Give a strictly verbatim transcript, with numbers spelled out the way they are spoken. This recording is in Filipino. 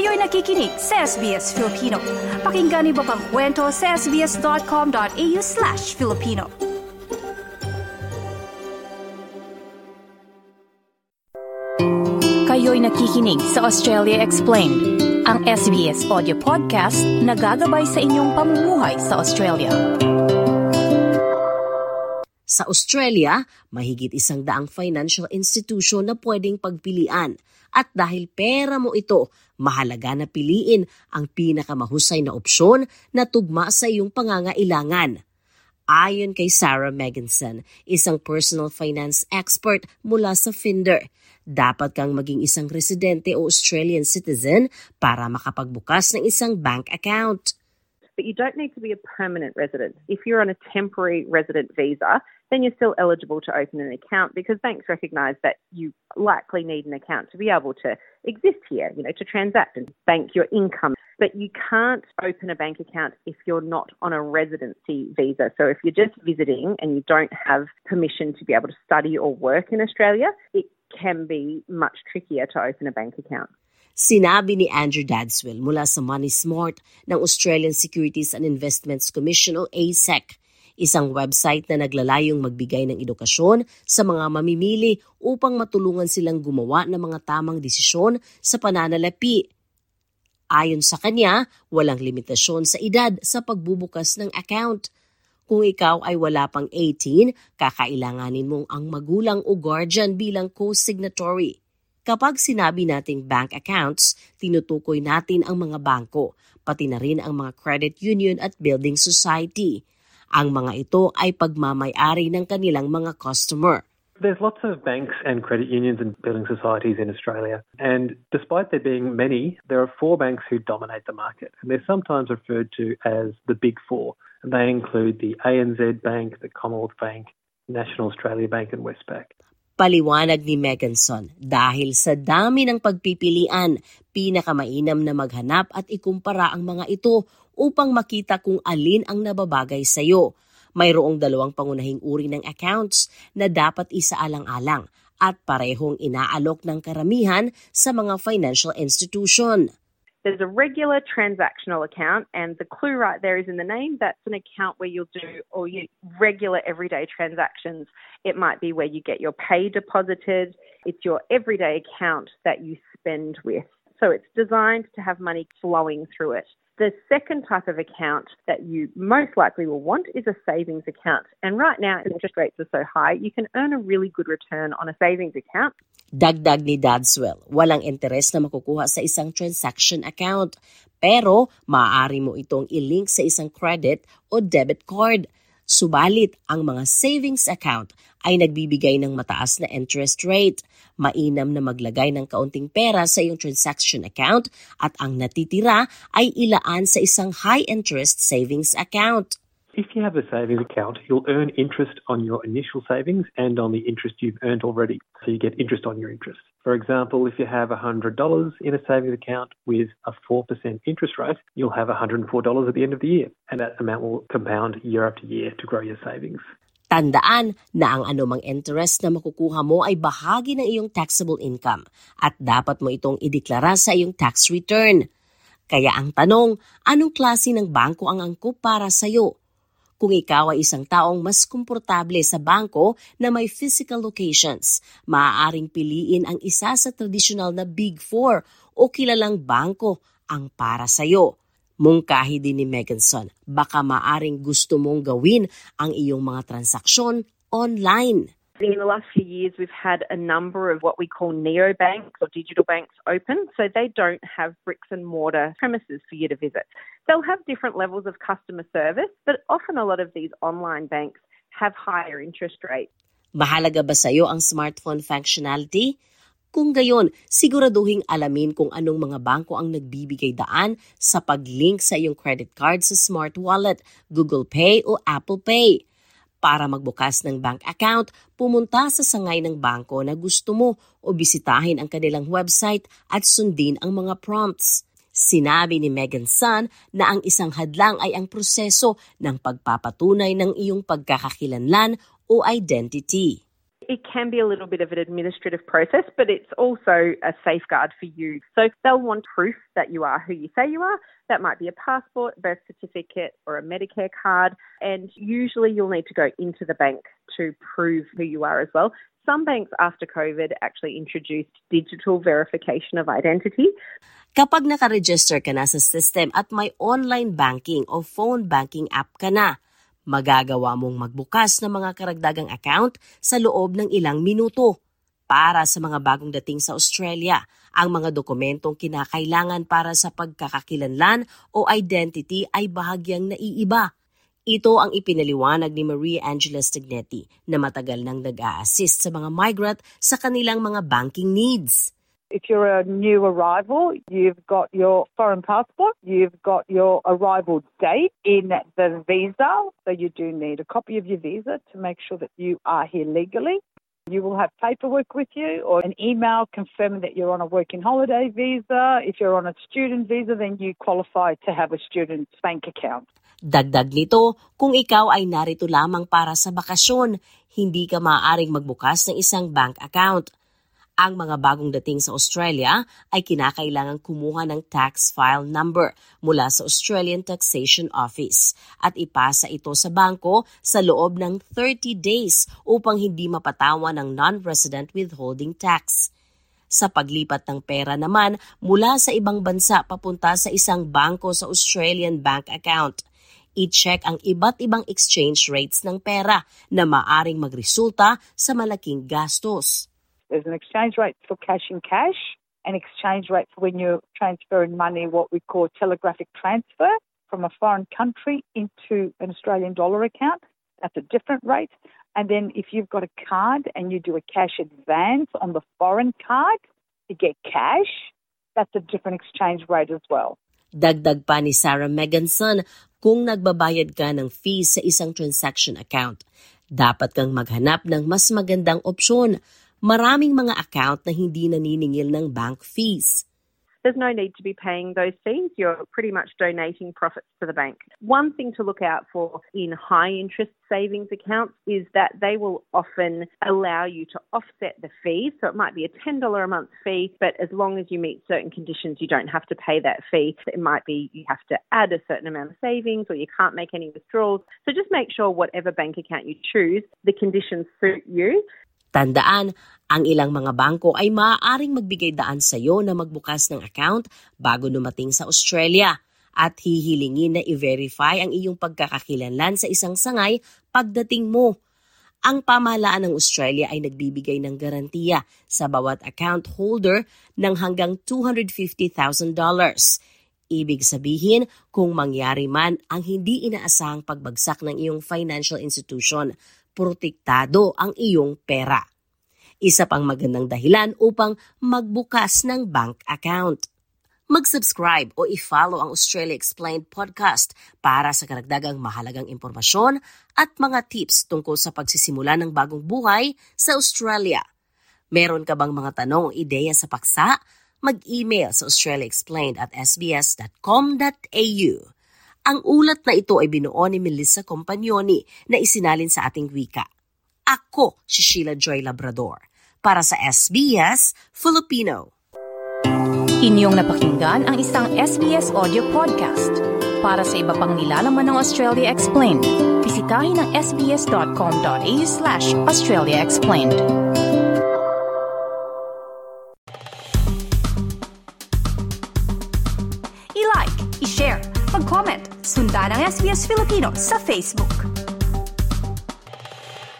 Kayo'y nakikinig sa S B S Filipino. Pakinggan niyo pa ang kwento sa sbs.com.au slash Filipino. Kayo'y nakikinig sa Australia Explained, ang S B S audio podcast na gagabay sa inyong pamumuhay sa Australia. Sa Australia, mahigit isang daang financial institution na pwedeng pagpilian. At dahil pera mo ito, mahalaga na piliin ang pinakamahusay na opsyon na tugma sa iyong pangangailangan. Ayon kay Sarah Megginson, isang personal finance expert mula sa Finder, dapat kang maging isang residente o Australian citizen para makapagbukas ng isang bank account. But you don't need to be a permanent resident. If you're on a temporary resident visa, then you're still eligible to open an account because banks recognise that you likely need an account to be able to exist here, you know, to transact and bank your income. But you can't open a bank account if you're not on a residency visa. So if you're just visiting and you don't have permission to be able to study or work in Australia, it can be much trickier to open a bank account. Sinabi ni Andrew Dadswell mula sa Money Smart ng Australian Securities and Investments Commission o A S E C, isang website na naglalayong magbigay ng edukasyon sa mga mamimili upang matulungan silang gumawa ng mga tamang desisyon sa pananalapi. Ayon sa kanya, walang limitasyon sa edad sa pagbubukas ng account. Kung ikaw ay wala pang eighteen, kakailanganin mong ang magulang o guardian bilang co-signatory. Kapag sinabi nating bank accounts, tinutukoy natin ang mga bangko, pati na rin ang mga credit union at building society. Ang mga ito ay pagmamay-ari ng kanilang mga customer. There's lots of banks and credit unions and building societies in Australia. And despite there being many, there are four banks who dominate the market. And they're sometimes referred to as the Big Four. And they include the A N Z Bank, the Commonwealth Bank, National Australia Bank and Westpac. Paliwanag ni Megginson, dahil sa dami ng pagpipilian, pinakamainam na maghanap at ikumpara ang mga ito upang makita kung alin ang nababagay sa iyo. Mayroong dalawang pangunahing uri ng accounts na dapat isaalang-alang at parehong inaalok ng karamihan sa mga financial institution. There's a regular transactional account, and the clue right there is in the name. That's an account where you'll do all your regular everyday transactions. It might be where you get your pay deposited. It's your everyday account that you spend with. So it's designed to have money flowing through it. The second type of account that you most likely will want is a savings account. And right now, interest rates are so high, you can earn a really good return on a savings account. Dagdag ni Dadswell, walang interes na makukuha sa isang transaction account. Pero, maaari mo itong i-link sa isang credit o debit card. Subalit, ang mga savings account ay nagbibigay ng mataas na interest rate. Mainam na maglagay ng kaunting pera sa iyong transaction account at ang natitira ay ilaan sa isang high-interest savings account. If you have a savings account, you'll earn interest on your initial savings and on the interest you've earned already. So you get interest on your interest. For example, if you have one hundred dollars in a savings account with a four percent interest rate, you'll have one hundred four dollars at the end of the year. And that amount will compound year after year to grow your savings. Tandaan na ang anumang interest na makukuha mo ay bahagi ng iyong taxable income at dapat mo itong ideklara sa iyong tax return. Kaya ang tanong, anong klase ng bangko ang angkop para sa iyo? Kung ikaw ay isang taong mas komportable sa bangko na may physical locations, maaaring piliin ang isa sa tradisyonal na Big Four o kilalang bangko ang para sa iyo. Mungkahi din ni Megginson, baka maaaring gusto mong gawin ang iyong mga transaksyon online. In the last few years, we've had a number of what we call neobanks or digital banks open, so they don't have bricks and mortar premises for you to visit. They'll have different levels of customer service, but often a lot of these online banks have higher interest rates. Mahalaga ba sa iyo ang smartphone functionality? Kung gayon, siguraduhin alamin kung anong mga bangko ang nagbibigay daan sa pag-link sa iyong credit card sa Smart Wallet, Google Pay o Apple Pay. Para magbukas ng bank account, pumunta sa sangay ng bangko na gusto mo o bisitahin ang kanilang website at sundin ang mga prompts. Sinabi ni Megginson na ang isang hadlang ay ang proseso ng pagpapatunay ng iyong pagkakakilanlan o identity. It can be a little bit of an administrative process, but it's also a safeguard for you. So they'll want proof that you are who you say you are. That might be a passport, birth certificate, or a Medicare card. And usually you'll need to go into the bank to prove who you are as well. Some banks after COVID actually introduced digital verification of identity. Kapag nakaregister ka na sa system at may online banking o phone banking app ka na, magagawa mong magbukas ng mga karagdagang account sa loob ng ilang minuto. Para sa mga bagong dating sa Australia, ang mga dokumentong kinakailangan para sa pagkakakilanlan o identity ay bahagyang naiiba. Ito ang ipinaliwanag ni Maria Angela Stignetti na matagal nang nag-a-assist sa mga migrant sa kanilang mga banking needs. If you're a new arrival, you've got your foreign passport, you've got your arrival date in the visa. So you do need a copy of your visa to make sure that you are here legally. You will have paperwork with you or an email confirming that you're on a working holiday visa. If you're on a student visa, then you qualify to have a student bank account. Dagdag nito, kung ikaw ay narito lamang para sa bakasyon, hindi ka maaaring magbukas ng isang bank account. Ang mga bagong dating sa Australia ay kinakailangang kumuha ng tax file number mula sa Australian Taxation Office at ipasa ito sa bangko sa loob ng thirty days upang hindi mapatawan ng non-resident withholding tax. Sa paglipat ng pera naman mula sa ibang bansa papunta sa isang bangko sa Australian bank account, i-check ang iba't ibang exchange rates ng pera na maaring magresulta sa malaking gastos. There's an exchange rate for cash in cash, an exchange rate for when you're transferring money, what we call telegraphic transfer from a foreign country into an Australian dollar account. That's a different rate. And then if you've got a card and you do a cash advance on the foreign card to get cash, that's a different exchange rate as well. Dagdag pa ni Sarah Meganson, kung nagbabayad ka ng fees sa isang transaction account, dapat kang maghanap ng mas magandang opsyon. Maraming mga account na hindi naniningil ng bank fees. There's no need to be paying those fees. You're pretty much donating profits to the bank. One thing to look out for in high-interest savings accounts is that they will often allow you to offset the fees. So it might be a ten dollars a month fee, but as long as you meet certain conditions, you don't have to pay that fee. It might be you have to add a certain amount of savings or you can't make any withdrawals. So just make sure whatever bank account you choose, the conditions suit you. Tandaan, ang ilang mga bangko ay maaaring magbigay daan sa iyo na magbukas ng account bago dumating sa Australia at hihilingin na i-verify ang iyong pagkakakilanlan sa isang sangay pagdating mo. Ang pamahalaan ng Australia ay nagbibigay ng garantiya sa bawat account holder ng hanggang two hundred fifty thousand dollars. Ibig sabihin, kung mangyari man ang hindi inaasahang pagbagsak ng iyong financial institution, protektado ang iyong pera. Isa pang magandang dahilan upang magbukas ng bank account. Mag-subscribe o i-follow ang Australia Explained podcast para sa karagdagang mahalagang impormasyon at mga tips tungkol sa pagsisimula ng bagong buhay sa Australia. Meron ka bang mga tanong o ideya sa paksa? Mag-email sa australiaexplained at s b s dot com dot a u. Ang ulat na ito ay binuo ni Melissa Compagnoni na isinalin sa ating wika. Ako si Sheila Joy Labrador para sa S B S Filipino. Inyong napakinggan ang isang S B S audio podcast. Para sa iba pang nilalaman ng Australia Explained, bisitahin ang s b s dot com dot a u slash Australia Explained. I-like, i-share, mag-comment, sundan ang S B S Filipino sa Facebook.